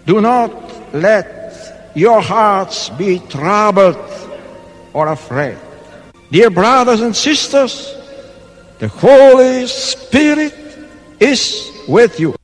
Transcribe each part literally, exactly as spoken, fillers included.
Do not let your hearts be troubled or afraid. Dear brothers and sisters, the Holy Spirit is with you.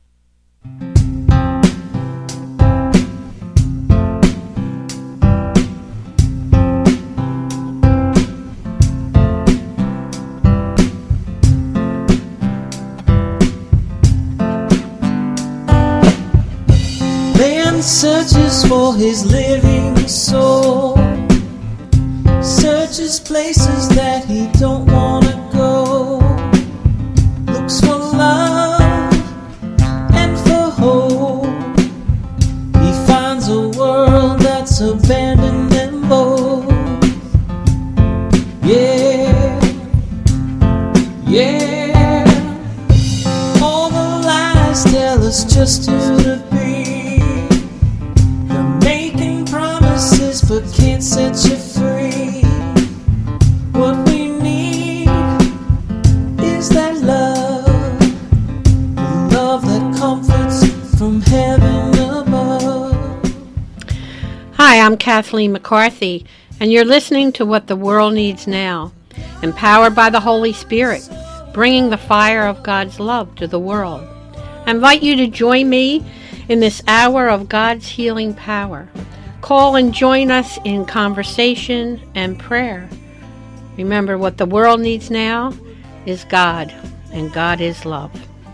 Man searches for his living soul, searches places that he don't want to go, looks for love and for hope. He finds a world that's abandoned them both. Yeah, yeah. All the lies tell us just who to be. They're making promises but can't set you free. What we need is that love, the love that comforts from heaven above. Hi, I'm Kathleen McCarthy, and you're listening to What the World Needs Now, empowered by the Holy Spirit, bringing the fire of God's love to the world. I invite you to join me in this hour of God's healing power. Call and join us in conversation and prayer. Remember, what the world needs now is God, and God is love.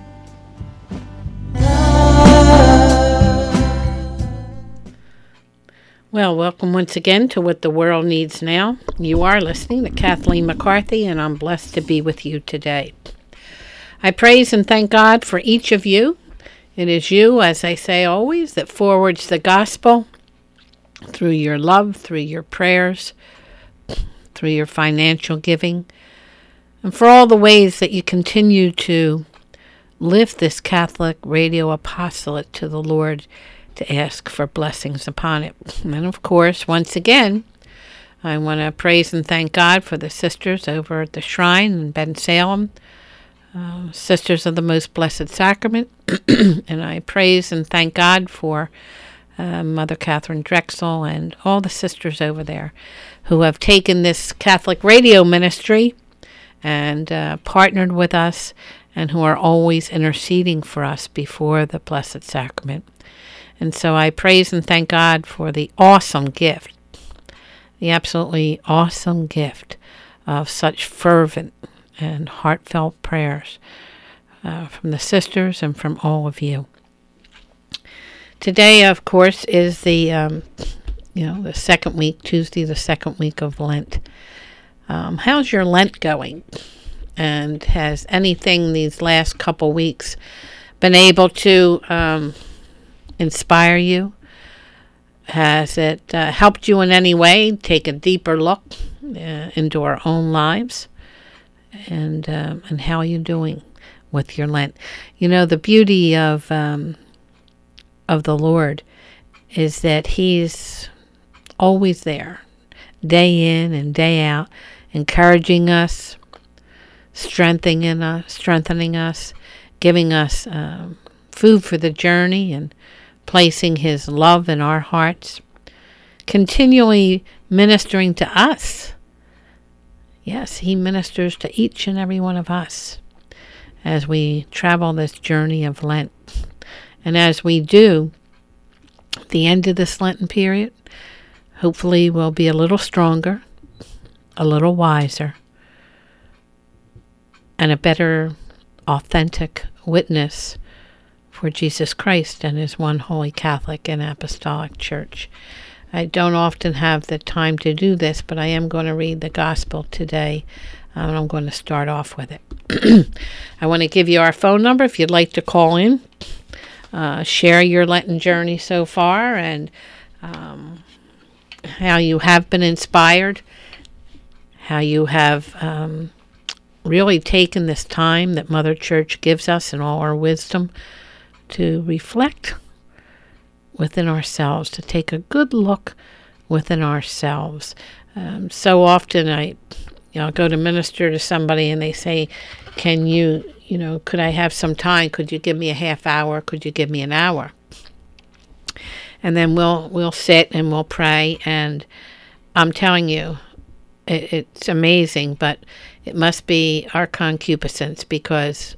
Well, welcome once again to What the World Needs Now. You are listening to Kathleen McCarthy, and I'm blessed to be with you today. I praise and thank God for each of you. It is you, as I say always, that forwards the gospel through your love, through your prayers, through your financial giving, and for all the ways that you continue to lift this Catholic radio apostolate to the Lord to ask for blessings upon it. And of course, once again, I want to praise and thank God for the sisters over at the shrine in Bensalem, uh, Sisters of the Most Blessed Sacrament. And I praise and thank God for uh, Mother Catherine Drexel and all the sisters over there who have taken this Catholic radio ministry and uh, partnered with us, and who are always interceding for us before the Blessed Sacrament. And so I praise and thank God for the awesome gift, the absolutely awesome gift of such fervent and heartfelt prayers uh, from the sisters and from all of you. Today, of course, is the um, you know the second week, Tuesday, the second week of Lent. Um, how's your Lent going? And has anything these last couple weeks been able to um, inspire you? Has it uh, helped you in any way take a deeper look uh, into our own lives? And um, and how are you doing with your Lent? You know, the beauty of um, of the Lord is that He's always there, day in and day out, encouraging us, strengthening us, strengthening us, giving us um, food for the journey, and placing His love in our hearts, continually ministering to us. Yes, He ministers to each and every one of us as we travel this journey of Lent. And as we do, the end of this Lenten period, hopefully we'll be a little stronger, a little wiser, and a better, authentic witness for Jesus Christ and His one holy Catholic and Apostolic Church. I don't often have the time to do this, but I am going to read the Gospel today, and I'm going to start off with it. I want to give you our phone number if you'd like to call in, uh, share your Lenten journey so far, and um, how you have been inspired, how you have um, really taken this time that Mother Church gives us in all our wisdom to reflect within ourselves, to take a good look within ourselves. Um, so often I, you know, go to minister to somebody and they say, can you, you know, could I have some time? Could you give me a half hour? Could you give me an hour? and then we'll we'll sit and we'll pray. And I'm telling you, it, it's amazing, but it must be our concupiscence, because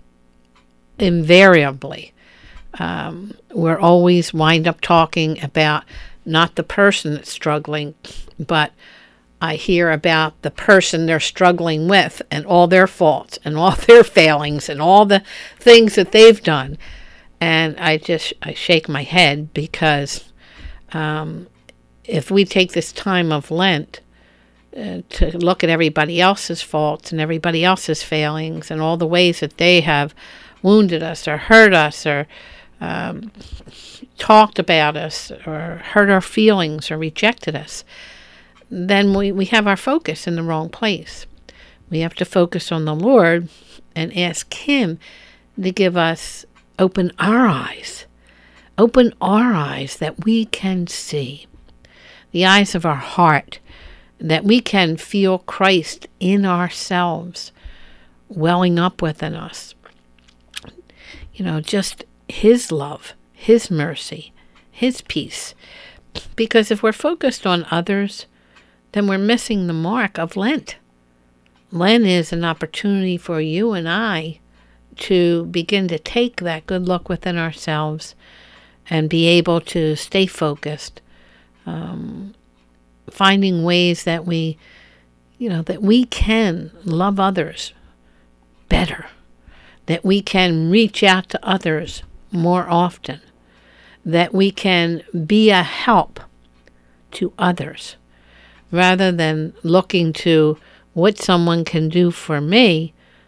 invariably um, we're always wind up talking about not the person that's struggling, but I hear about the person they're struggling with and all their faults and all their failings and all the things that they've done. And I just, I shake my head, because um, if we take this time of Lent uh, to look at everybody else's faults and everybody else's failings and all the ways that they have wounded us or hurt us or um, talked about us or hurt our feelings or rejected us, then we, we have our focus in the wrong place. We have to focus on the Lord and ask Him to give us, open our eyes, open our eyes that we can see, the eyes of our heart, that we can feel Christ in ourselves, welling up within us. You know, just His love, His mercy, His peace. Because if we're focused on others, then we're missing the mark of Lent. Lent is an opportunity for you and I to begin to take that good look within ourselves and be able to stay focused, um, finding ways that we, you know, that we can love others better, that we can reach out to others more often, that we can be a help to others, rather than looking to what someone can do for me.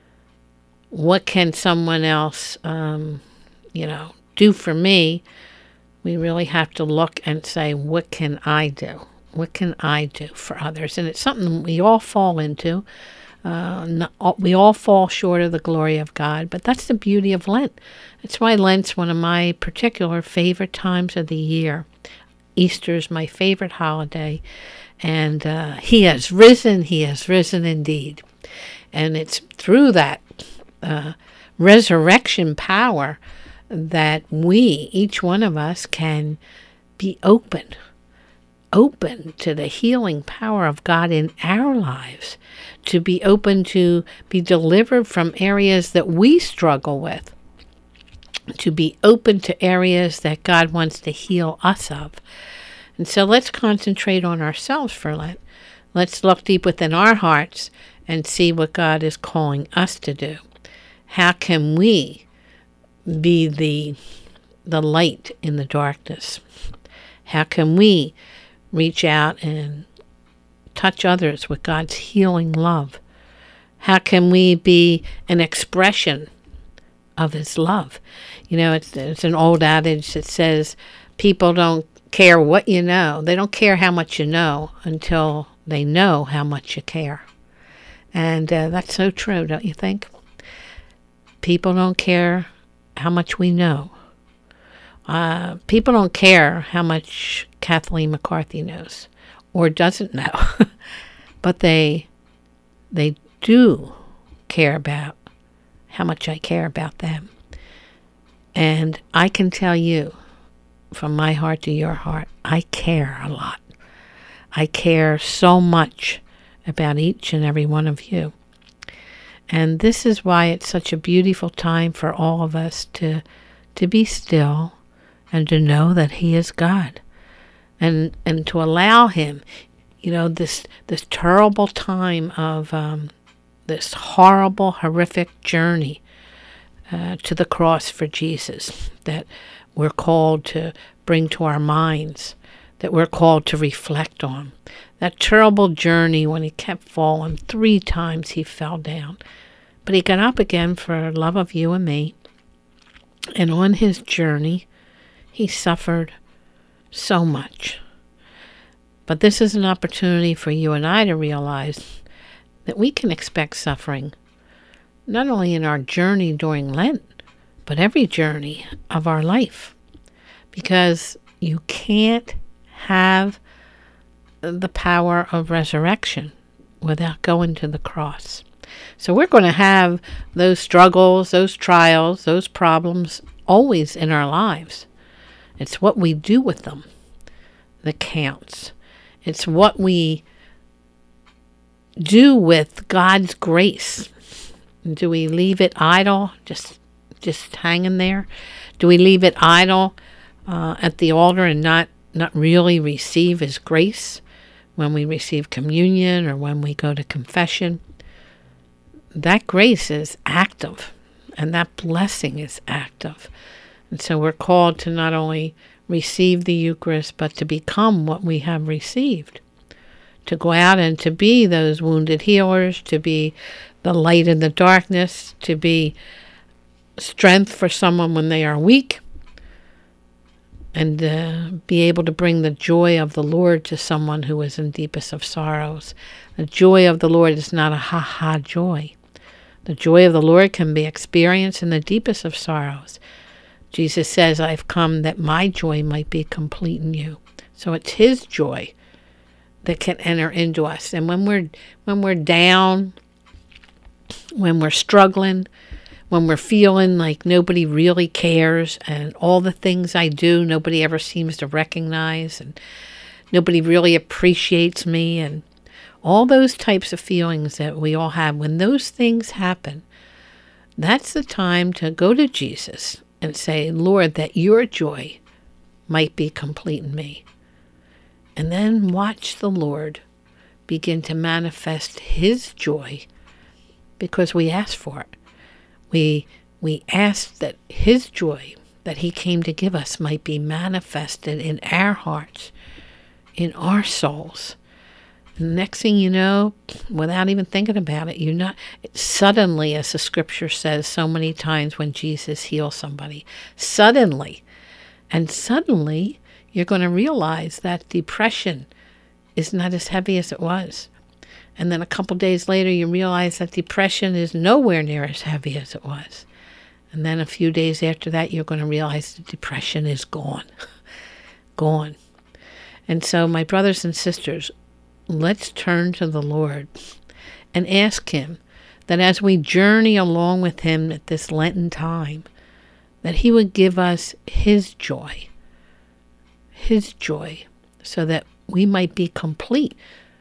What can someone else, um, you know, do for me? We really have to look and say, what can I do? What can I do for others? And it's something we all fall into. Uh, not, we all fall short of the glory of God, but that's the beauty of Lent. That's why Lent's one of my particular favorite times of the year. Easter's my favorite holiday. And uh, He has risen, He has risen indeed. And it's through that uh, resurrection power that we, each one of us, can be open, open to the healing power of God in our lives, to be open to be delivered from areas that we struggle with, to be open to areas that God wants to heal us of. And so let's concentrate on ourselves for Lent. Let's look deep within our hearts and see what God is calling us to do. How can we be the, the light in the darkness? How can we reach out and touch others with God's healing love? How can we be an expression of His love? You know, it's, it's an old adage that says people don't care what you know. They don't care how much you know until they know how much you care. And uh, that's so true, don't you think? People don't care how much we know. Uh, people don't care how much Kathleen McCarthy knows or doesn't know. But they they do care about how much I care about them. And I can tell you, from my heart to your heart, I care a lot. I care so much about each and every one of you. And this is why it's such a beautiful time for all of us to to be still and to know that He is God. And and to allow Him, you know, this this terrible time of um, this horrible, horrific journey uh, to the cross for Jesus, that we're called to bring to our minds, that we're called to reflect on. That terrible journey when He kept falling. Three times He fell down. But He got up again for love of you and me. And on His journey, He suffered so much. But this is an opportunity for you and I to realize that we can expect suffering, not only in our journey during Lent, but every journey of our life. Because you can't have the power of resurrection without going to the cross. So we're going to have those struggles, those trials, those problems always in our lives. It's what we do with them that counts. It's what we do with God's grace. Do we leave it idle, just just hanging there? Do we leave it idle uh, at the altar and not, not really receive His grace when we receive communion or when we go to confession? That grace is active, and that blessing is active. And so we're called to not only receive the Eucharist, but to become what we have received. To go out and to be those wounded healers, to be the light in the darkness, to be strength for someone when they are weak, and uh, be able to bring the joy of the Lord to someone who is in deepest of sorrows. The joy of the Lord is not a ha-ha joy. The joy of the Lord can be experienced in the deepest of sorrows. Jesus says, I've come that my joy might be complete in you. So it's His joy that can enter into us. And when we're when we're down, when we're struggling, when we're feeling like nobody really cares, and all the things I do, nobody ever seems to recognize, and nobody really appreciates me, and all those types of feelings that we all have, when those things happen, that's the time to go to Jesus and say, Lord, that your joy might be complete in me. And then watch the Lord begin to manifest His joy, because we asked for it. We we asked that His joy that He came to give us might be manifested in our hearts, in our souls. And the next thing you know, without even thinking about it, you're not suddenly, as the scripture says so many times when Jesus heals somebody, suddenly, and suddenly you're going to realize that depression is not as heavy as it was. And then a couple days later, you realize that depression is nowhere near as heavy as it was. And then a few days after that, you're going to realize the depression is gone. Gone. And so, my brothers and sisters, let's turn to the Lord and ask Him that as we journey along with Him at this Lenten time, that He would give us His joy. His joy, so that we might be complete.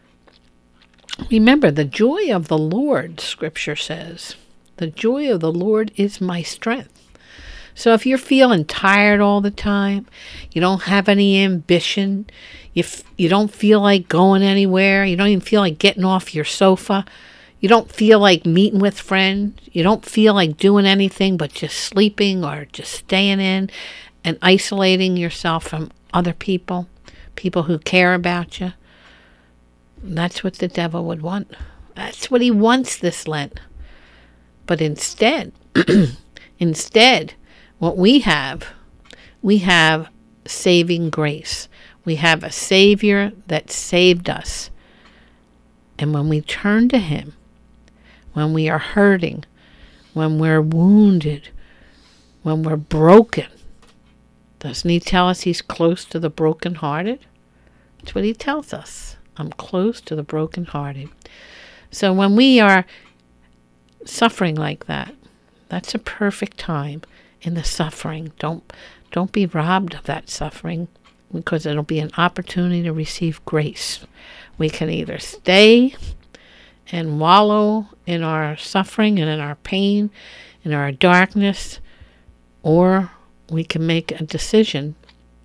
Remember, the joy of the Lord, Scripture says, the joy of the Lord is my strength. So if you're feeling tired all the time, you don't have any ambition, you, f- you don't feel like going anywhere, you don't even feel like getting off your sofa, you don't feel like meeting with friends, you don't feel like doing anything but just sleeping or just staying in and isolating yourself from other people, people who care about you. That's what the devil would want. That's what he wants this Lent. But instead, instead, what we have, we have saving grace. We have a Savior that saved us. And when we turn to Him, when we are hurting, when we're wounded, when we're broken, doesn't He tell us He's close to the brokenhearted? That's what He tells us. I'm close to the brokenhearted. So when we are suffering like that, that's a perfect time in the suffering. Don't don't be robbed of that suffering, because it'll be an opportunity to receive grace. We can either stay and wallow in our suffering and in our pain, in our darkness, or we can make a decision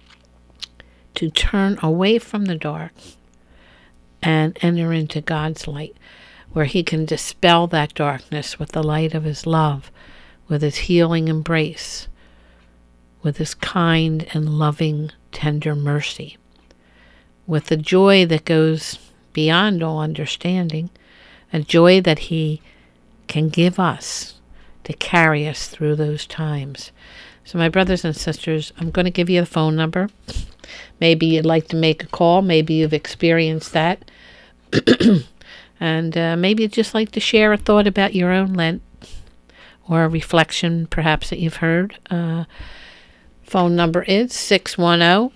to turn away from the dark and enter into God's light, where He can dispel that darkness with the light of His love, with His healing embrace, with His kind and loving, tender mercy, with the joy that goes beyond all understanding, a joy that He can give us to carry us through those times. So my brothers and sisters, I'm going to give you the phone number. Maybe you'd like to make a call. Maybe you've experienced that. And uh, maybe you'd just like to share a thought about your own Lent, or a reflection perhaps that you've heard. Uh, phone number is six one zero,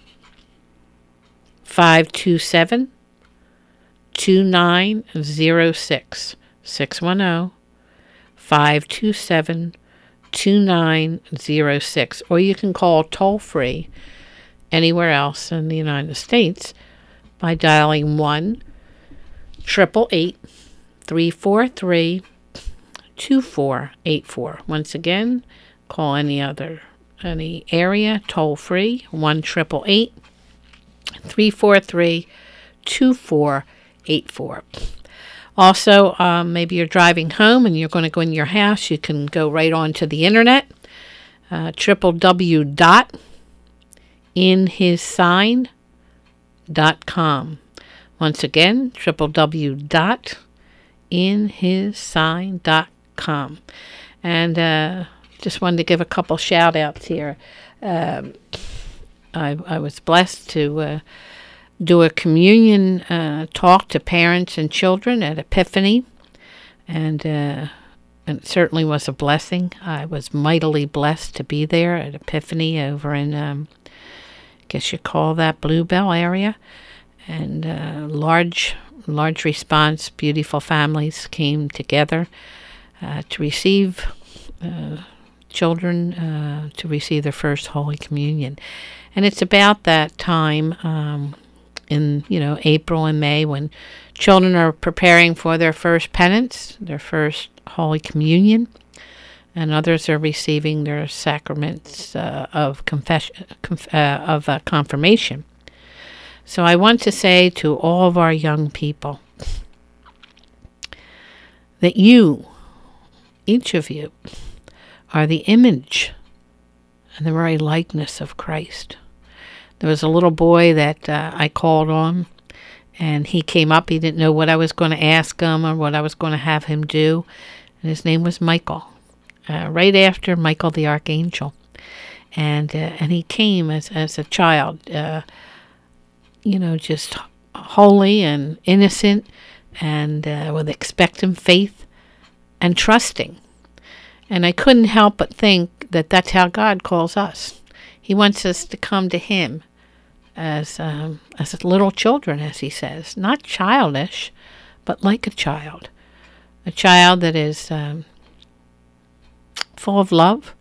five two seven, two nine zero six. six one zero, five two seven, two nine zero six. Or you can call toll free anywhere else in the United States by dialing one triple eight three four three two four eight four. Once again, call any other any area toll free one triple eight three four three two four eight four. Also, um, maybe you're driving home and you're going to go in your house. You can go right onto the internet, uh, w w w dot in his sign dot com. Once again, w w w dot in his sign dot com. And uh, just wanted to give a couple shout outs here. Um, I, I was blessed to uh, do a communion uh, talk to parents and children at Epiphany, and, uh, and it certainly was a blessing. I was mightily blessed to be there at Epiphany over in, um, I guess you call that Bluebell area, and uh, large, large response. Beautiful families came together uh, to receive uh, children uh, to receive their first Holy Communion, and it's about that time. Um, in, you know, April and May, when children are preparing for their first penance, their first Holy Communion, and others are receiving their sacraments uh, of confession, conf- uh, of uh, confirmation. So I want to say to all of our young people that you, each of you, are the image and the very likeness of Christ. There was a little boy that uh, I called on, and he came up. He didn't know what I was going to ask him or what I was going to have him do. And his name was Michael, uh, right after Michael the Archangel. And uh, and he came as, as a child, uh, you know, just holy and innocent and uh, with expectant faith and trusting. And I couldn't help but think that that's how God calls us. He wants us to come to him as um, as little children, as he says, not childish, but like a child, a child that is um, full of love,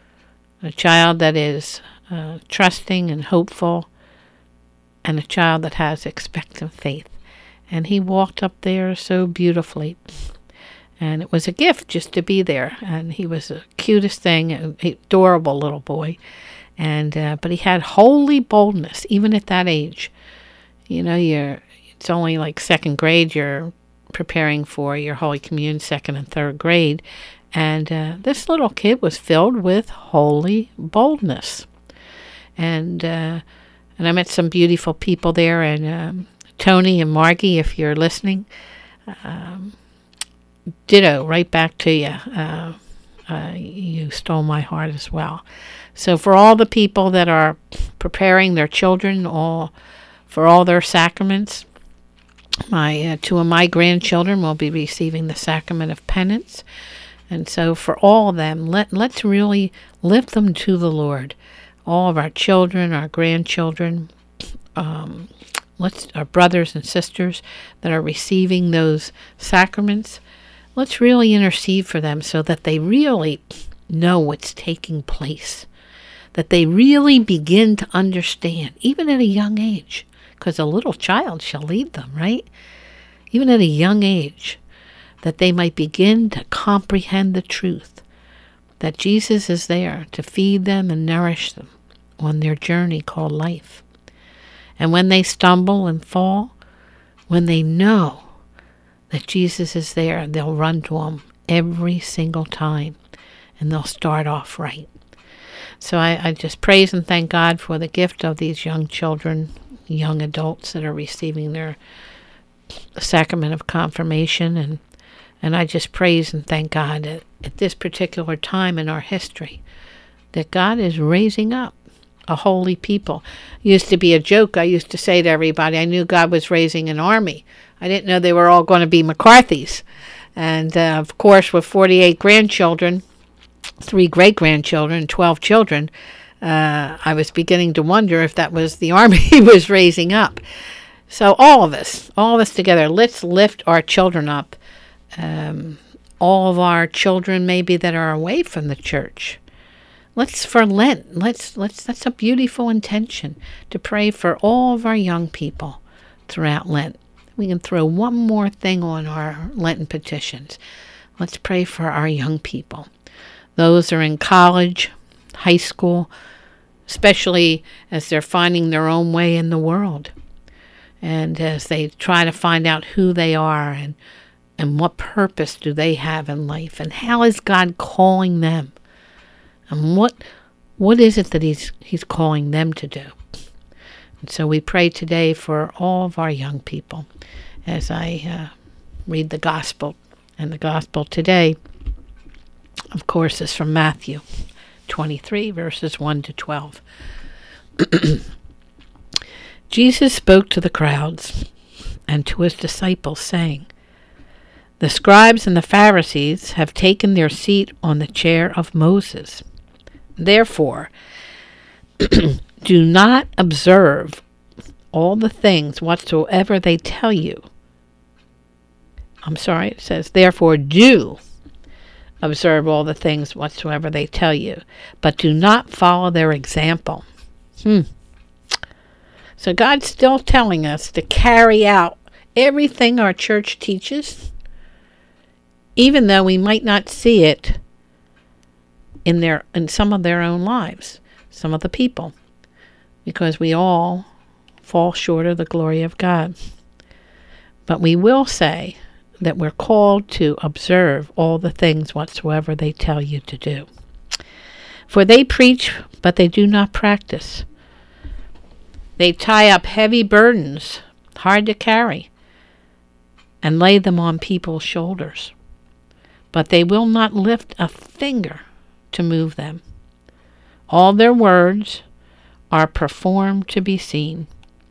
a child that is uh, trusting and hopeful, and a child that has expectant faith. And he walked up there so beautifully, and it was a gift just to be there. And he was the cutest thing, an adorable little boy. And uh, but he had holy boldness, even at that age. You know, you're it's only like second grade. You're preparing for your Holy Communion, second and third grade, and uh, this little kid was filled with holy boldness. And uh, and I met some beautiful people there. And um, Tony and Margie, if you're listening, um, ditto, right back to you. Uh, uh, you stole my heart as well. So for all the people that are preparing their children, all for all their sacraments, my uh, two of my grandchildren will be receiving the sacrament of penance, and so for all of them, let let's really lift them to the Lord. All of our children, our grandchildren, um, let's our brothers and sisters that are receiving those sacraments, let's really intercede for them so that they really know what's taking place. That they really begin to understand, even at a young age, because a little child shall lead them, right? Even at a young age, that they might begin to comprehend the truth, that Jesus is there to feed them and nourish them on their journey called life. And when they stumble and fall, when they know that Jesus is there, they'll run to him every single time, and they'll start off right. So I, I just praise and thank God for the gift of these young children, young adults that are receiving their sacrament of confirmation. And, and I just praise and thank God that at this particular time in our history, that God is raising up a holy people. It used to be a joke I used to say to everybody. I knew God was raising an army. I didn't know they were all going to be McCarthys. And, uh, of course, with forty-eight grandchildren, three great-grandchildren, twelve children, uh, I was beginning to wonder if that was the army he was raising up. So all of us, all of us together, let's lift our children up. Um, all of our children maybe that are away from the church, let's for Lent, let's let's that's a beautiful intention to pray for all of our young people throughout Lent. We can throw one more thing on our Lenten petitions. Let's pray for our young people. Those are in college, high school, especially as they're finding their own way in the world. And as they try to find out who they are and, and what purpose do they have in life and how is God calling them and what what is it that he's he's calling them to do. And so we pray today for all of our young people as I uh, read the gospel. And the gospel today, of course, is from Matthew twenty-three, verses one to twelve. Jesus spoke to the crowds and to his disciples, saying, "The scribes and the Pharisees have taken their seat on the chair of Moses. Therefore, do not observe all the things whatsoever they tell you." I'm sorry, it says, "Therefore do observe all the things whatsoever they tell you, but do not follow their example." Hmm. So God's still telling us to carry out everything our church teaches, even though we might not see it in their in some of their own lives, some of the people, because we all fall short of the glory of God. But we will say that we're called to observe all the things whatsoever they tell you to do. For they preach, but they do not practice. They tie up heavy burdens, hard to carry, and lay them on people's shoulders. But they will not lift a finger to move them. All their words are performed to be seen.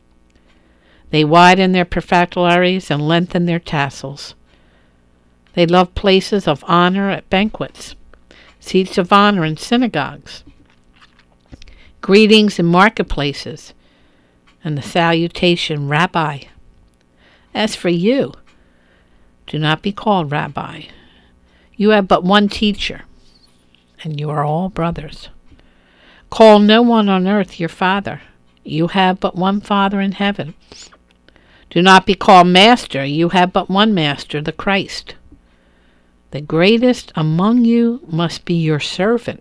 They widen their prefectularies and lengthen their tassels. They love places of honor at banquets, seats of honor in synagogues, greetings in marketplaces, and the salutation, "Rabbi." As for you, do not be called Rabbi. You have but one teacher, and you are all brothers. Call no one on earth your father. You have but one Father in heaven. Do not be called master. You have but one master, the Christ. The greatest among you must be your servant.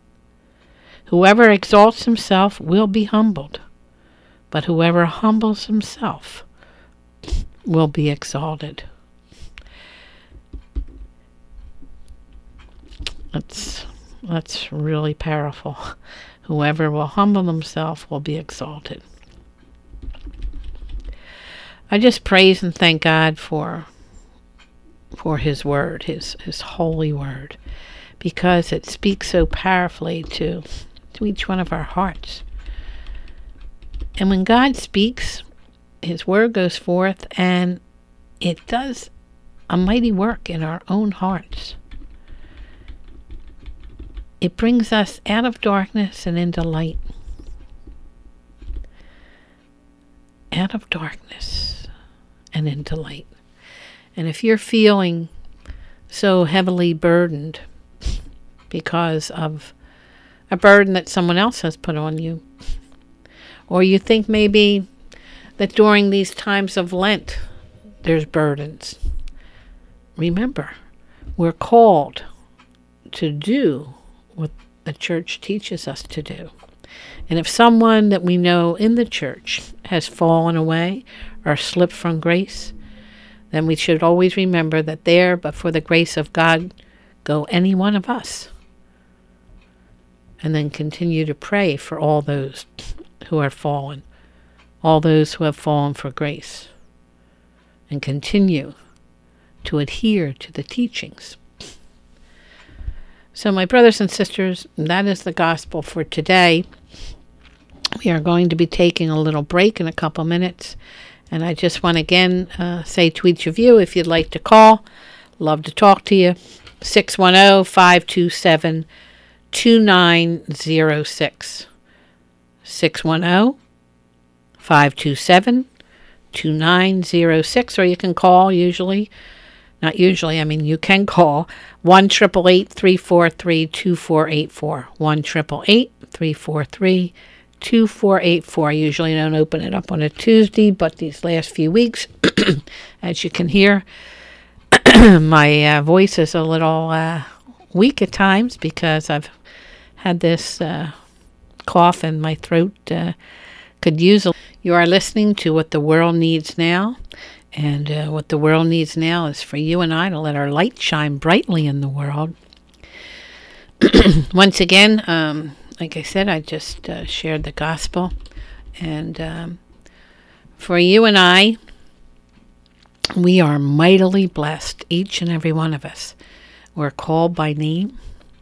Whoever exalts himself will be humbled, but whoever humbles himself will be exalted. That's, that's really powerful. Whoever will humble himself will be exalted. I just praise and thank God for for his word, his his holy word, because it speaks so powerfully to to each one of our hearts. And when God speaks, his word goes forth and it does a mighty work in our own hearts. It brings us out of darkness and into light. Out of darkness and into light. And if you're feeling so heavily burdened because of a burden that someone else has put on you, or you think maybe that during these times of Lent there's burdens, remember, we're called to do what the church teaches us to do. And if someone that we know in the church has fallen away or slipped from grace, then we should always remember that there, but for the grace of God, go any one of us. And then continue to pray for all those who are fallen, all those who have fallen for grace, and continue to adhere to the teachings. So my brothers and sisters, that is the gospel for today. We are going to be taking a little break in a couple minutes. And I just want to again uh, say to each of you, if you'd like to call, love to talk to you, six one zero, five two seven, two nine zero six. six one zero, five two seven, two nine zero six. Or you can call usually not usually, I mean, you can call one eight eight eight, three four three, two four eight four. one eight eight eight, three four three, two four eight four. I usually don't open it up on a Tuesday, but these last few weeks, as you can hear, my uh, voice is a little uh, weak at times because I've had this uh, cough and my throat uh, could use a... You are listening to What the World Needs Now. And uh, what the world needs now is for you and I to let our light shine brightly in the world. Once again, um, like I said, I just uh, shared the gospel. And um, for you and I, we are mightily blessed, each and every one of us. We're called by name.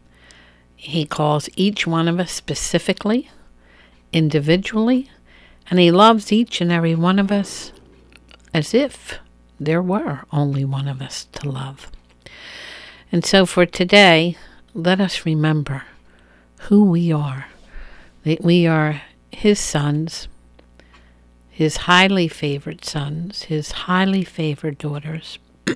He calls each one of us specifically, individually, and he loves each and every one of us as if there were only one of us to love. And so for today, let us remember who we are. That we are his sons, his highly favored sons, his highly favored daughters.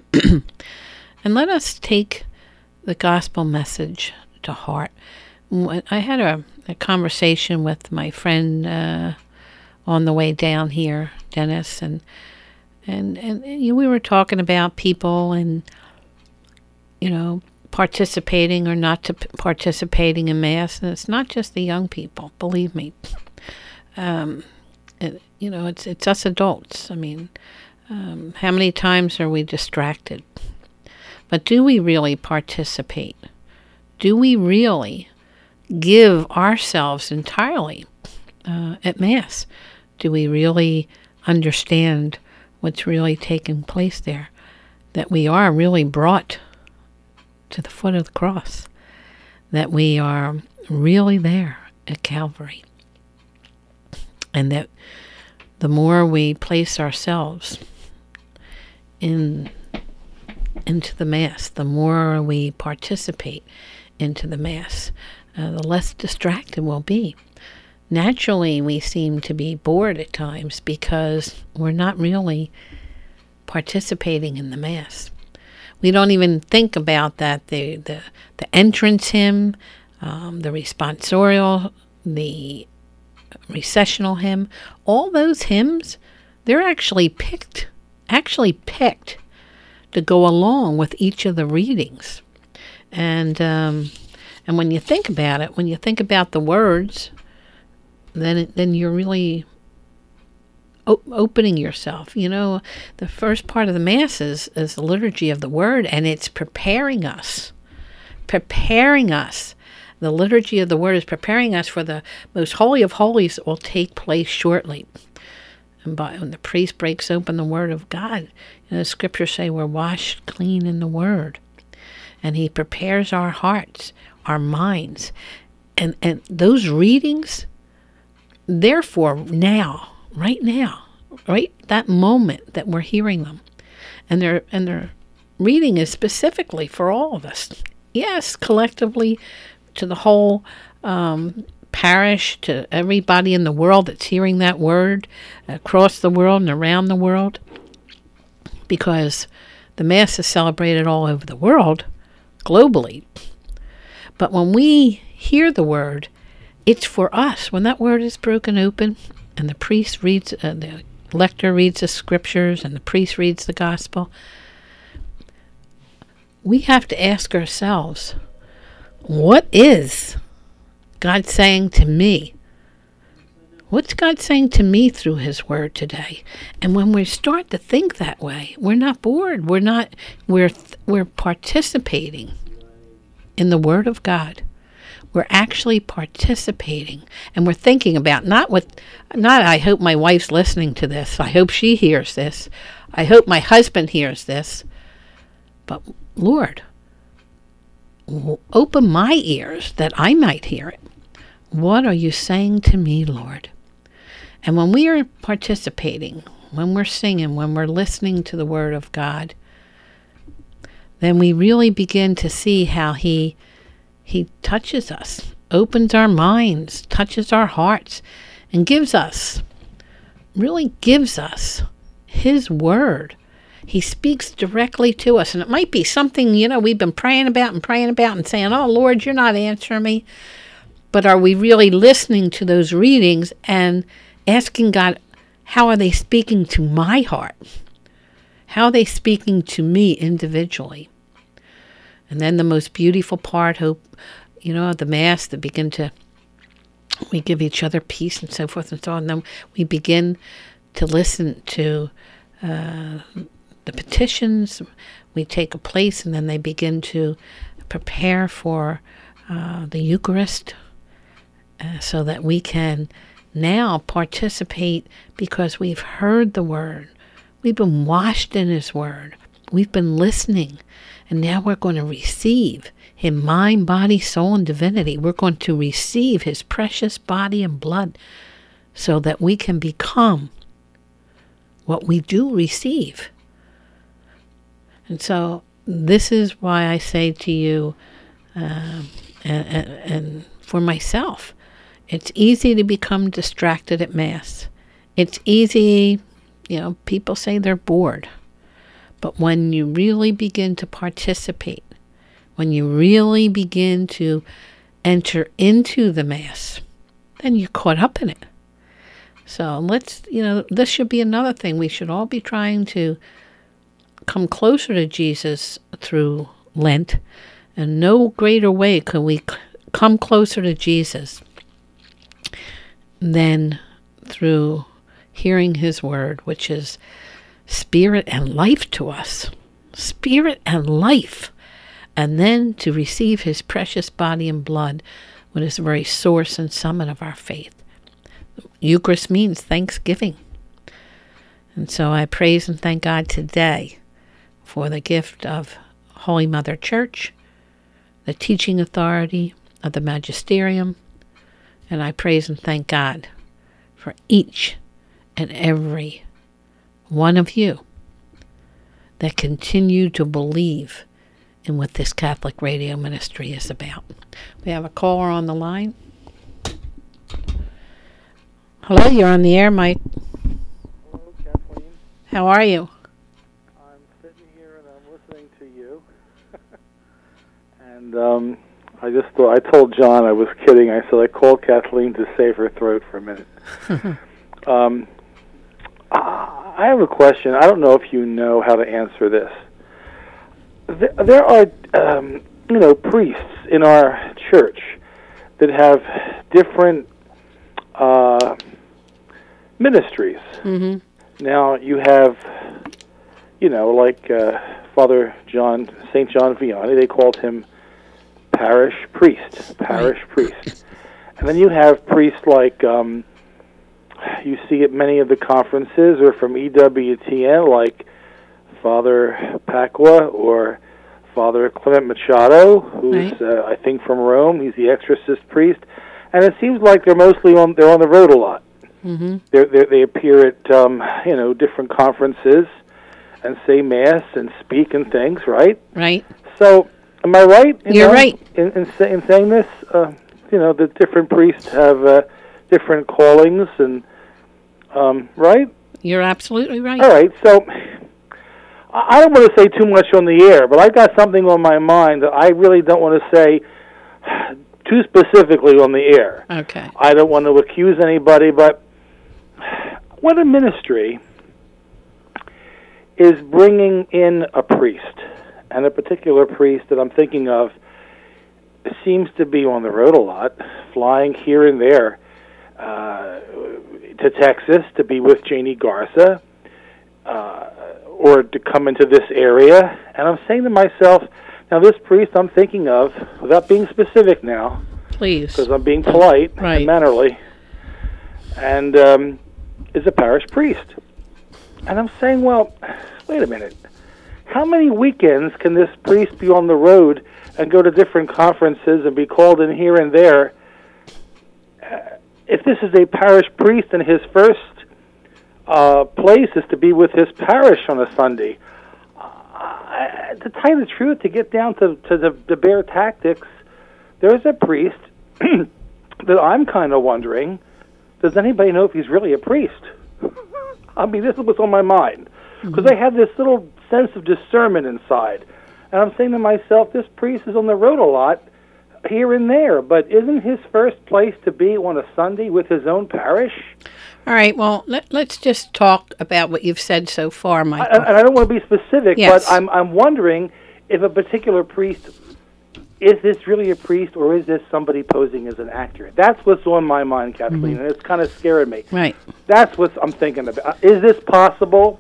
And let us take the gospel message to heart. I had a, a conversation with my friend uh, on the way down here, Dennis, and And, and and we were talking about people and, you know, participating or not to p- participating in Mass. And it's not just the young people, believe me. Um, it, you know, it's it's us adults. I mean, um, how many times are we distracted? But do we really participate? Do we really give ourselves entirely uh, at Mass? Do we really understand what's really taking place there, that we are really brought to the foot of the cross, that we are really there at Calvary, and that the more we place ourselves in into the Mass, the more we participate into the Mass, uh, the less distracted we'll be. Naturally, we seem to be bored at times because we're not really participating in the Mass. We don't even think about that. The the, the entrance hymn, um, the responsorial, the recessional hymn, all those hymns, they're actually picked, actually picked to go along with each of the readings. And um, and when you think about it, when you think about the words, then then you're really o- opening yourself. You know, the first part of the Mass is, is the liturgy of the Word, and it's preparing us, preparing us. The liturgy of the Word is preparing us for the most holy of holies that will take place shortly. And by, when the priest breaks open the Word of God, you know, the Scriptures say we're washed clean in the Word. And he prepares our hearts, our minds. And, and those readings, therefore, now, right now, right that moment that we're hearing them, and their and their reading is specifically for all of us. Yes, collectively, to the whole um, parish, to everybody in the world that's hearing that word, across the world and around the world, because the Mass is celebrated all over the world, globally. But when we hear the word, it's for us. When that word is broken open and the priest reads, uh, the lector reads the scriptures and the priest reads the gospel, we have to ask ourselves, what is God saying to me? What's God saying to me through his word today? And when we start to think that way, we're not bored. We're not, we're, we're participating in the word of God. We're actually participating, and we're thinking about not what, not I hope my wife's listening to this. I hope she hears this. I hope my husband hears this. But Lord, open my ears that I might hear it. What are you saying to me, Lord? And when we are participating, when we're singing, when we're listening to the word of God, then we really begin to see how he He touches us, opens our minds, touches our hearts, and gives us, really gives us his word, He speaks directly to us. And it might be something, you know, we've been praying about and praying about and saying, oh, Lord, you're not answering me. But are we really listening to those readings and asking God, how are they speaking to my heart? How are they speaking to me individually? And then the most beautiful part, hope, you know, of the Mass, that begin to, we give each other peace and so forth and so on. And then we begin to listen to uh, the petitions. We take a place, and then they begin to prepare for uh, the Eucharist, uh, so that we can now participate because we've heard the Word. We've been washed in His Word. We've been listening. And now we're going to receive Him, mind, body, soul, and divinity. We're going to receive His precious body and blood so that we can become what we do receive. And so this is why I say to you, uh, and, and, and for myself, it's easy to become distracted at Mass. It's easy, you know, people say they're bored. But when you really begin to participate, when you really begin to enter into the Mass, then you're caught up in it. So let's, you know, this should be another thing. We should all be trying to come closer to Jesus through Lent. And no greater way can we come closer to Jesus than through hearing His Word, which is spirit and life to us. Spirit and life. And then to receive His precious body and blood, which is the very source and summit of our faith. Eucharist means thanksgiving. And so I praise and thank God today for the gift of Holy Mother Church, the teaching authority of the Magisterium, and I praise and thank God for each and every one of you that continue to believe in what this Catholic radio ministry is about. We have a caller on the line. Hello, you're on the air, Mike. Hello, Kathleen. How are you? I'm sitting here and I'm listening to you. and um, I just thought, I told John I was kidding. I said I called Kathleen to save her throat for a minute. um, I have a question. I don't know if you know how to answer this. There are, um, you know, priests in our church that have different uh, ministries. Mm-hmm. Now, you have, you know, like uh, Father John, Saint John Vianney, they called him parish priest, parish right. priest. And then you have priests like, um, you see at many of the conferences or from E W T N, like Father Pacqua or Father Clement Machado, who's, right. uh, I think, from Rome. He's the exorcist priest. And it seems like they're mostly on, they're on the road a lot. Mm-hmm. They're, they're, they appear at, um, you know, different conferences and say Mass and speak and things, right? Right. So, am I right? You You're know, right. In, in, say, in saying this, uh, you know, the different priests have uh, different callings and, um, right? You're absolutely right. All right, so I don't want to say too much on the air, but I've got something on my mind that I really don't want to say too specifically on the air. Okay. I don't want to accuse anybody, but when a ministry is bringing in a priest, and a particular priest that I'm thinking of seems to be on the road a lot, flying here and there uh, to Texas to be with Janie Garza, uh, or to come into this area, and I'm saying to myself, now this priest I'm thinking of, without being specific now, please, because I'm being polite right. and mannerly, and um, is a parish priest. And I'm saying, well, wait a minute. How many weekends can this priest be on the road and go to different conferences and be called in here and there? Uh, if this is a parish priest and his first uh, place is to be with his parish on a Sunday, uh, to tell you the truth, to get down to, to the, the bare tactics, there's a priest that I'm kind of wondering, does anybody know if he's really a priest? I mean, this is what's on my mind. Because they have this little sense of discernment inside. And I'm saying to myself, this priest is on the road a lot, here and there, but isn't his first place to be on a Sunday with his own parish? All right, well, let, let's just talk about what you've said so far, Michael. I, and I don't want to be specific, Yes. but I'm I'm wondering if a particular priest, is this really a priest or is this somebody posing as an actor? That's what's on my mind, Kathleen, Mm-hmm. and it's kind of scaring me. Right. That's what I'm thinking about. Is this possible?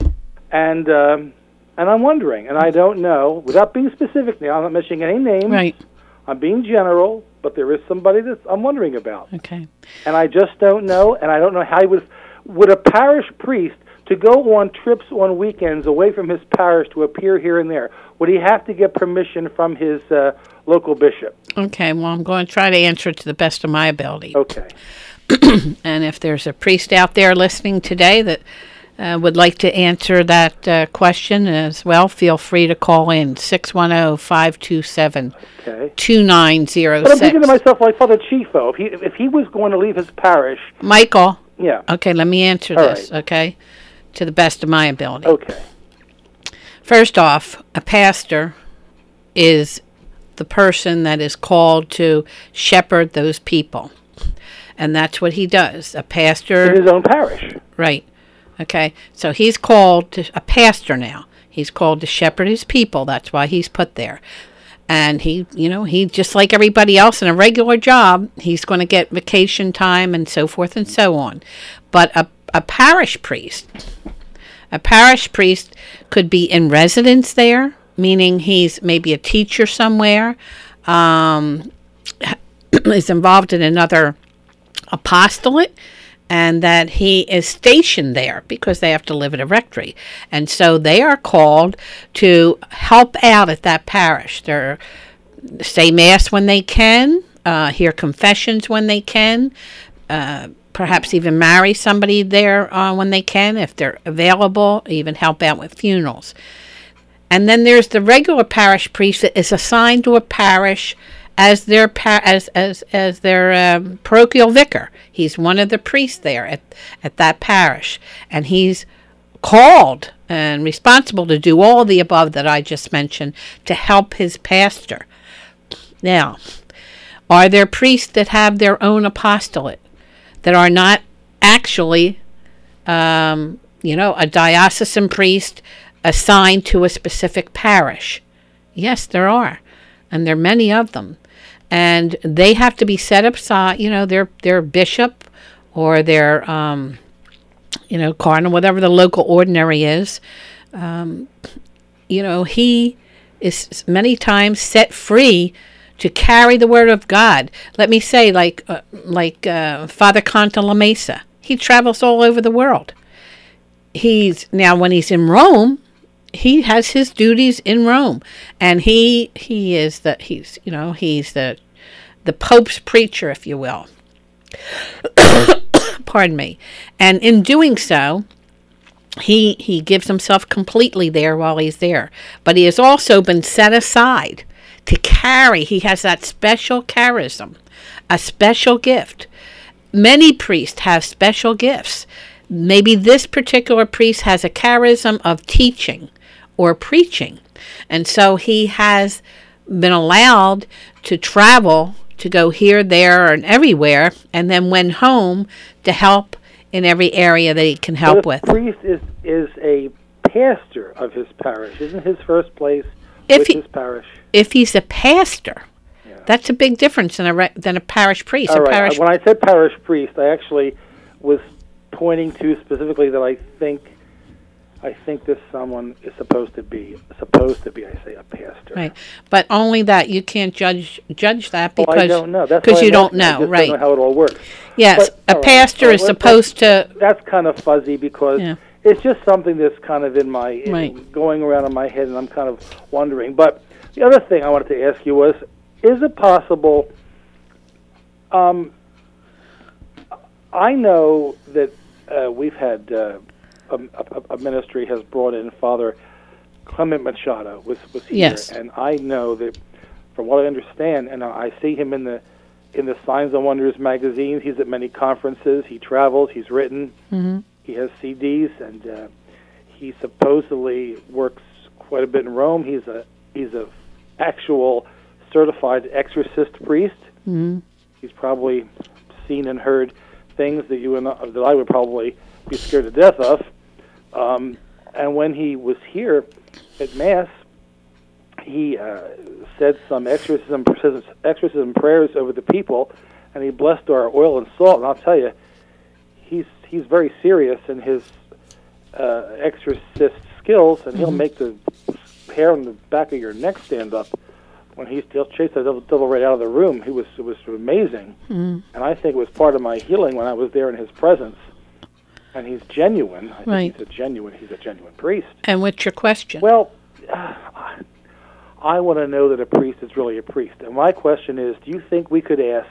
And um, and I'm wondering, and I don't know, without being specific now, I'm not mentioning any names. Right. I'm being general, but there is somebody that I'm wondering about. Okay. And I just don't know, and I don't know how he would, would a parish priest, to go on trips on weekends away from his parish to appear here and there, would he have to get permission from his uh, local bishop? Okay, well, I'm going to try to answer it to the best of my ability. Okay. And if there's a priest out there listening today that uh, would like to answer that uh, question as well, feel free to call in six one zero, five two seven, Okay. two nine zero But I'm thinking to six. myself, like Father Chifo, if he if he was going to leave his parish, Michael, yeah. okay, let me answer All this, right. okay, to the best of my ability. Okay. First off, a pastor is the person that is called to shepherd those people. And that's what he does. A pastor... In his own parish. Right. Okay. So he's called to, a pastor now. He's called to shepherd his people. That's why he's put there. And he, you know, he, just like everybody else in a regular job, he's going to get vacation time and so forth and so on. But a, a parish priest, a parish priest could be in residence there, meaning he's maybe a teacher somewhere, um, is involved in another apostolate, and that he is stationed there because they have to live at a rectory. And so they are called to help out at that parish. They're say Mass when they can, uh, hear confessions when they can, uh, perhaps even marry somebody there uh, when they can, if they're available, even help out with funerals. And then there's the regular parish priest that is assigned to a parish as their par- as as as their um, parochial vicar. He's one of the priests there at at that parish, and he's called and responsible to do all the above that I just mentioned to help his pastor. Now, are there priests that have their own apostolate that are not actually, um, you know, a diocesan priest assigned to a specific parish? Yes, there are, and there are many of them. And they have to be set aside, you know, their their bishop or their, um, you know, cardinal, whatever the local ordinary is. Um, you know, he is many times set free to carry the word of God. Let me say, like uh, like uh, Father Conta La Mesa, he travels all over the world. He's now when he's in Rome, he has his duties in Rome, and he he is the he's you know he's the the Pope's preacher, if you will. Pardon me. And in doing so, he he gives himself completely there while he's there. But he has also been set aside to carry. He has that special charism, a special gift. Many priests have special gifts. Maybe this particular priest has a charism of teaching or preaching. And so he has been allowed to travel, to go here, there, and everywhere, and then when home to help in every area that he can help But with. a priest is, is a pastor of his parish. Isn't his first place If with he- his parish? If he's a pastor, Yeah. that's a big difference than a re- than a parish priest. All a right. parish When I said parish priest, I actually was pointing to specifically that I think I think this someone is supposed to be supposed to be. I say a pastor. Right, but only that. You can't judge judge that Well, because I don't know. That's because why you I'm don't asking. I know, just right? Don't know how it all works. Yes, But, a all right, pastor all right, is let's- supposed to. That's kind of fuzzy because Yeah. it's just something that's kind of in my in- Right. going around in my head, and I'm kind of wondering. But the other thing I wanted to ask you was: is it possible? Um, I know that uh, we've had uh, a, a, a ministry has brought in Father Clement Machado was was here, Yes. and I know that from what I understand, and I see him in the in the Signs and Wonders magazines. He's at many conferences. He travels. He's written. Mm-hmm. He has C Ds, and uh, he supposedly works quite a bit in Rome. He's a he's a actual certified exorcist priest. Mm-hmm. He's probably seen and heard things that you and I, that I would probably be scared to death of. Um, and when he was here at Mass, he uh, said some exorcism exorcism prayers over the people, and he blessed our oil and salt. And I'll tell you, he's he's very serious in his uh, exorcist skills, and mm-hmm. he'll make the hair on the back of your neck stand up when he's, he'll chase the devil, devil right out of the room. He was it was amazing, mm-hmm. and I think it was part of my healing when I was there in his presence. And he's genuine. I right. think he's a genuine. He's a genuine priest. And what's your question? Well, uh, I want to know that a priest is really a priest. And my question is, do you think we could ask,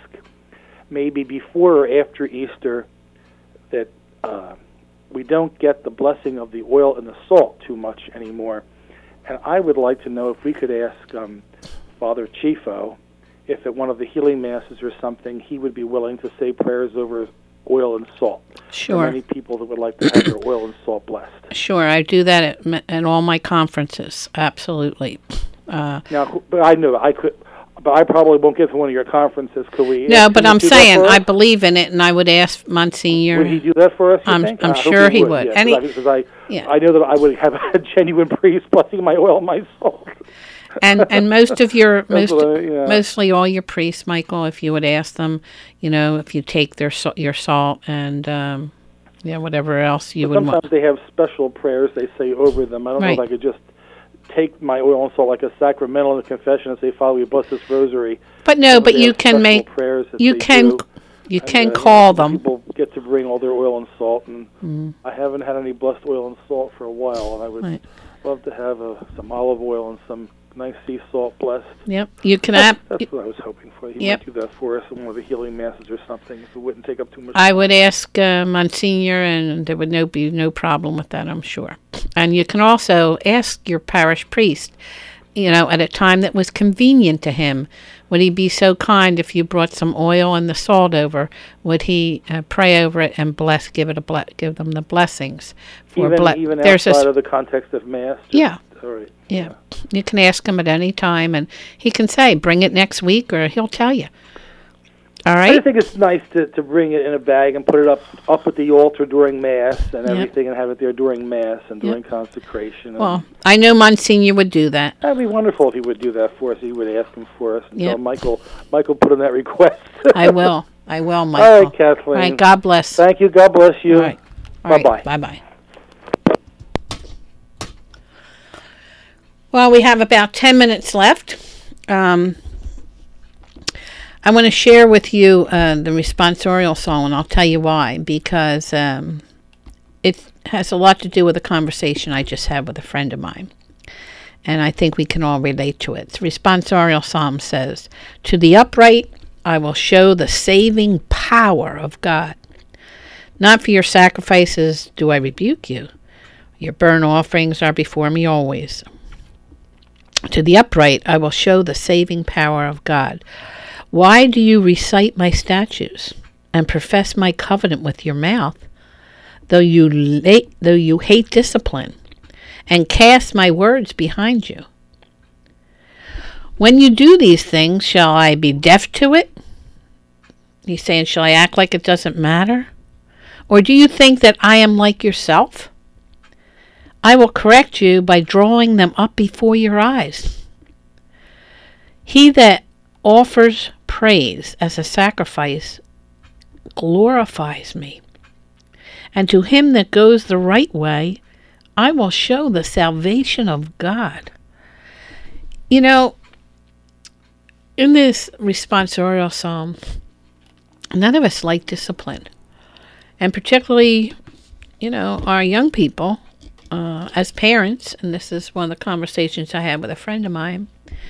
maybe before or after Easter, that uh, we don't get the blessing of the oil and the salt too much anymore? And I would like to know if we could ask um, Father Chifo if at one of the healing masses or something he would be willing to say prayers over oil and salt. Sure. There are many people that would like to have their oil and salt blessed. Sure, I do that at, at all my conferences. Absolutely. Uh, now, but I know I could, but I probably won't get to one of your conferences. Could we? No, but I'm saying I us? believe in it, and I would ask Monsignor. Would he do that for us? You I'm, think? I'm I sure he he would. would. Yeah, and he, because I, yeah. I know that I would have a genuine priest blessing my oil and my salt. and and most of your most I, yeah. mostly all your priests, Michael, if you would ask them, you know, if you take their your salt and um, yeah, whatever else you but would sometimes want. Sometimes they have special prayers they say over them. I don't right. know if I could just take my oil and salt like a sacramental in the confession and say, Father, we bless this rosary. But no, and but you can make you can do. you and, can uh, call you know, them. People get to bring all their oil and salt, and mm. I haven't had any blessed oil and salt for a while, and I would right. love to have uh, some olive oil and some nice sea salt blessed. Yep, you can. That's, Ab- that's what I was hoping for. He yep. might do that for us in one of the healing masses or something, if it wouldn't take up too much I time. would ask uh, Monsignor, and there would no be no problem with that, I'm sure. And you can also ask your parish priest, you know, at a time that was convenient to him. Would he be so kind if you brought some oil and the salt over? Would he uh, pray over it and bless, give it a ble- give them the blessings for even ble- even There's outside a, of the context of Mass? Just, yeah. All right. Yeah. yeah. You can ask him at any time, and he can say, bring it next week, or he'll tell you. All right? I think it's nice to, to bring it in a bag and put it up up at the altar during Mass and Yep. everything, and have it there during Mass and during Yep. consecration. Well, I know Monsignor would do that. That'd be wonderful if he would do that for us. He would ask him for us. And Yep. tell Michael, Michael put in that request. I will. I will, Michael. All right, Kathleen. All right, God bless. Thank you. God bless you. All right. All Bye-bye. right. Bye-bye. Well, we have about ten minutes left. Um, I want to share with you uh, the responsorial song, and I'll tell you why. Because um, it has a lot to do with a conversation I just had with a friend of mine. And I think we can all relate to it. The responsorial psalm says, "To the upright I will show the saving power of God. Not for your sacrifices do I rebuke you. Your burnt offerings are before me always. To the upright I will show the saving power of God. Why do you recite my statutes and profess my covenant with your mouth, though you la- though you hate discipline and cast my words behind you? When you do these things, shall I be deaf to it?" He's saying, shall I act like it doesn't matter? Or do you think that I am like yourself? I will correct you by drawing them up before your eyes. He that offers praise as a sacrifice glorifies me. And to him that goes the right way, I will show the salvation of God. You know, in this responsorial psalm, none of us like discipline. And particularly, you know, our young people, uh, as parents, and this is one of the conversations I had with a friend of mine,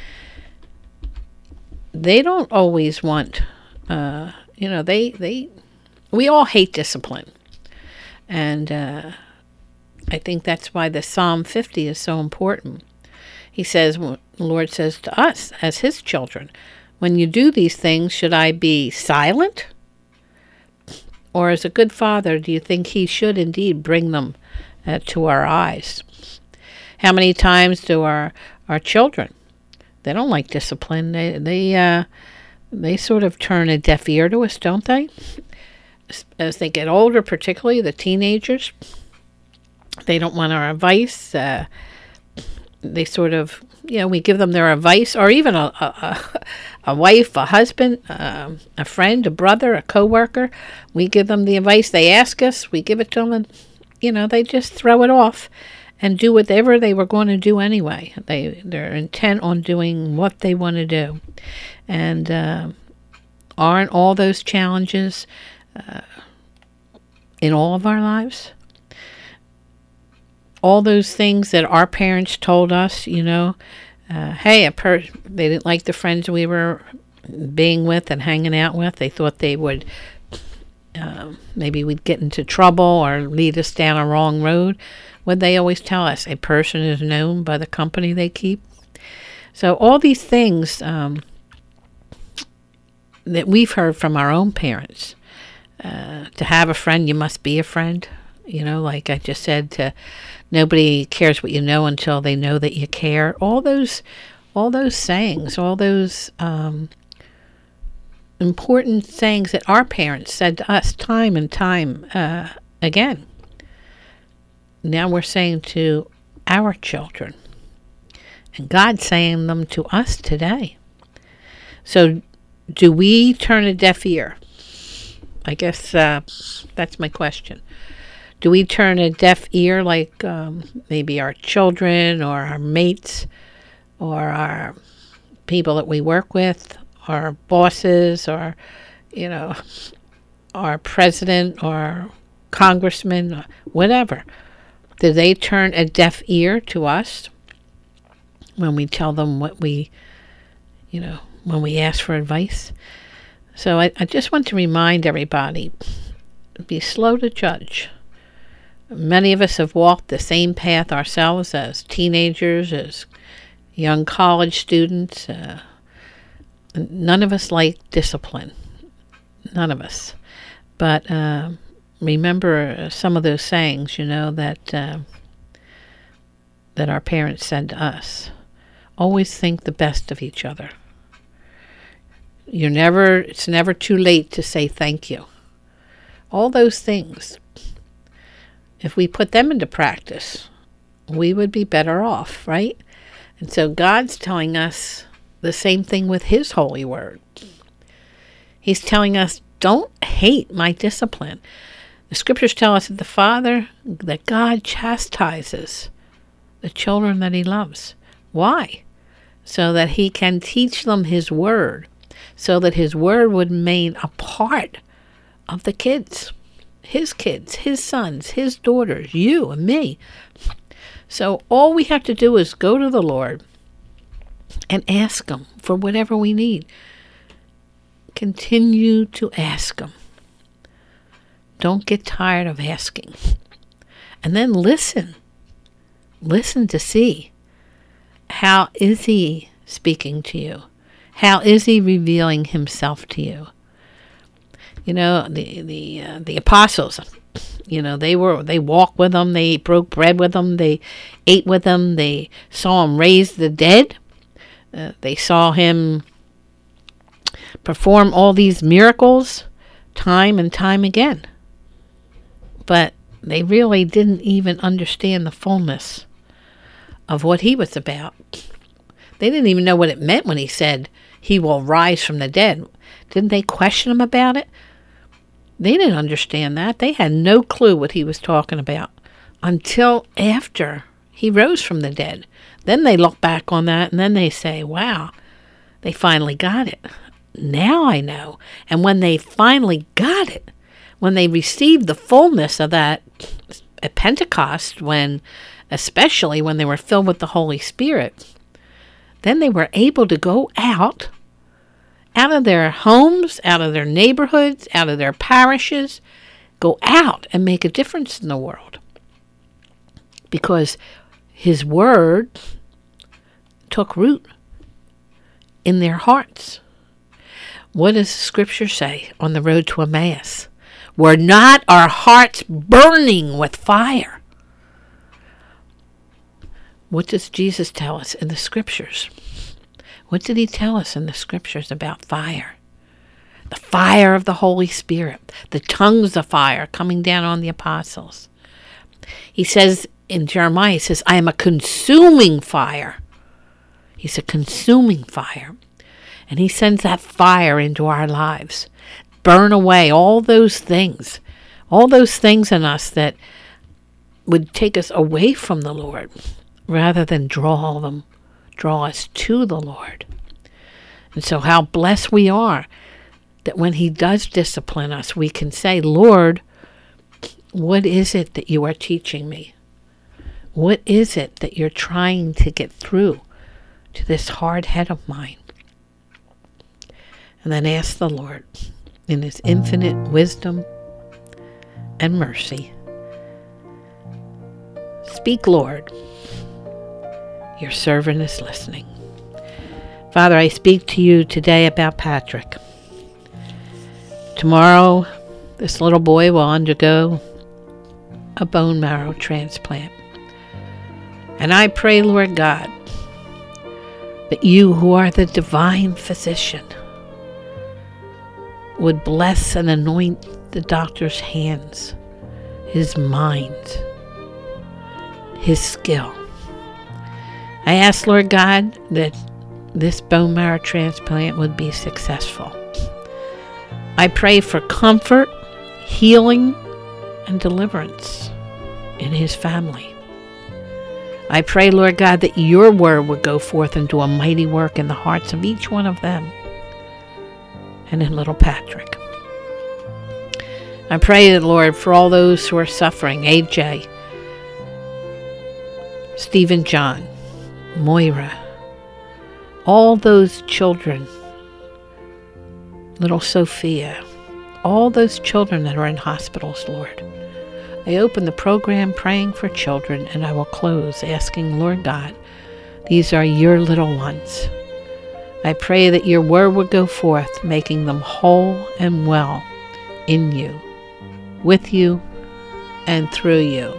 they don't always want, uh, you know, they, they, we all hate discipline. And uh, I think that's why the Psalm fifty is so important. He says, the Lord says to us as his children, when you do these things, should I be silent? Or as a good father, do you think he should indeed bring them uh, to our eyes. How many times do our, our children, they don't like discipline. They, they, uh, they sort of turn a deaf ear to us, don't they? As they get older, particularly the teenagers, they don't want our advice. Uh, they sort of, you know, we give them their advice, or even a a, a wife, a husband, um, a friend, a brother, a coworker. We give them the advice. They ask us, we give it to them, and, you know, they just throw it off and do whatever they were going to do anyway. They, they're intent on doing what they want to do. And uh, aren't all those challenges uh, in all of our lives? All those things that our parents told us, you know, uh, hey, a per- they didn't like the friends we were being with and hanging out with. They thought they would, uh, maybe we'd get into trouble or lead us down a wrong road. What they always tell us, a person is known by the company they keep. So all these things um, that we've heard from our own parents. Uh, to have a friend, you must be a friend. You know, like I just said, to, nobody cares what you know until they know that you care. All those, all those sayings, all those um, important sayings that our parents said to us time and time uh, again. Now we're saying to our children, and God's saying them to us today. So, do we turn a deaf ear? I guess uh, that's my question. Do we turn a deaf ear like um, maybe our children or our mates or our people that we work with, our bosses, or, you know, our president or congressman, or whatever? Do they turn a deaf ear to us when we tell them what we, you know, when we ask for advice? So I, I just want to remind everybody, be slow to judge. Many of us have walked the same path ourselves as teenagers, as young college students. Uh, none of us like discipline. None of us. But uh, remember some of those sayings, you know, that uh, that our parents said to us. Always think the best of each other. You're never, it's never too late to say thank you. All those things. If we put them into practice, we would be better off, right? And so God's telling us the same thing with His holy word. He's telling us, don't hate my discipline. The scriptures tell us that the Father, that God chastises the children that He loves. Why? So that He can teach them His word, so that His word would remain a part of the kids. His kids, His sons, His daughters, you and me. So all we have to do is go to the Lord and ask Him for whatever we need. Continue to ask Him. Don't get tired of asking. And then listen. Listen to see, how is He speaking to you? How is He revealing Himself to you? You know, the the uh, the apostles, you know, they were they walked with Him, they broke bread with Him, they ate with Him, they saw Him raise the dead, uh, they saw Him perform all these miracles time and time again. But they really didn't even understand the fullness of what He was about. They didn't even know what it meant when He said He will rise from the dead. Didn't they question Him about it? They didn't understand that. They had no clue what He was talking about until after He rose from the dead. Then they look back on that and then they say, wow, they finally got it. Now I know. And when they finally got it, when they received the fullness of that at Pentecost, when, especially when they were filled with the Holy Spirit, then they were able to go out out of their homes, out of their neighborhoods, out of their parishes, go out and make a difference in the world. Because His word took root in their hearts. What does Scripture say on the road to Emmaus? Were not our hearts burning with fire? What does Jesus tell us in the scriptures? What did he tell us in the scriptures about fire? The fire of the Holy Spirit, the tongues of fire coming down on the apostles. He says in Jeremiah, he says, I am a consuming fire. He's a consuming fire. And he sends that fire into our lives. Burn away all those things, all those things in us that would take us away from the Lord, rather than draw them, draw us to the Lord. And so how blessed we are that when he does discipline us, we can say, Lord, what is it that you are teaching me? What is it that you're trying to get through to this hard head of mine? And then ask the Lord, in his infinite wisdom and mercy, speak, Lord. Your servant is listening. Father, I speak to you today about Patrick. Tomorrow, this little boy will undergo a bone marrow transplant. And I pray, Lord God, that you, who are the divine physician, would bless and anoint the doctor's hands, his mind, his skill. I ask, Lord God, that this bone marrow transplant would be successful. I pray for comfort, healing, and deliverance in his family. I pray, Lord God, that your word would go forth and do a mighty work in the hearts of each one of them and in little Patrick. I pray, Lord, for all those who are suffering, A J, Stephen John, Moira, all those children, little Sophia, all those children that are in hospitals, Lord. I open the program praying for children, and I will close asking, Lord God, these are your little ones. I pray that your word would go forth, making them whole and well in you, with you, and through you.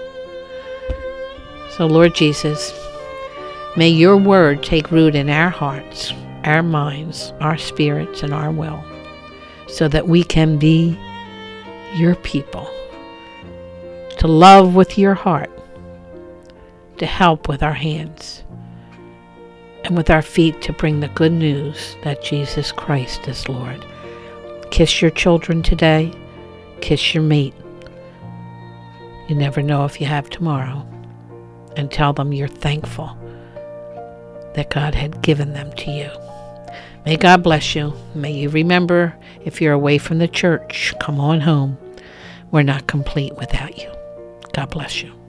So, Lord Jesus, may your word take root in our hearts, our minds, our spirits, and our will, so that we can be your people, to love with your heart, to help with our hands, and with our feet to bring the good news that Jesus Christ is Lord. Kiss your children today. Kiss your mate. You never know if you have tomorrow. And tell them you're thankful that God had given them to you. May God bless you. May you remember, if you're away from the church, come on home. We're not complete without you. God bless you.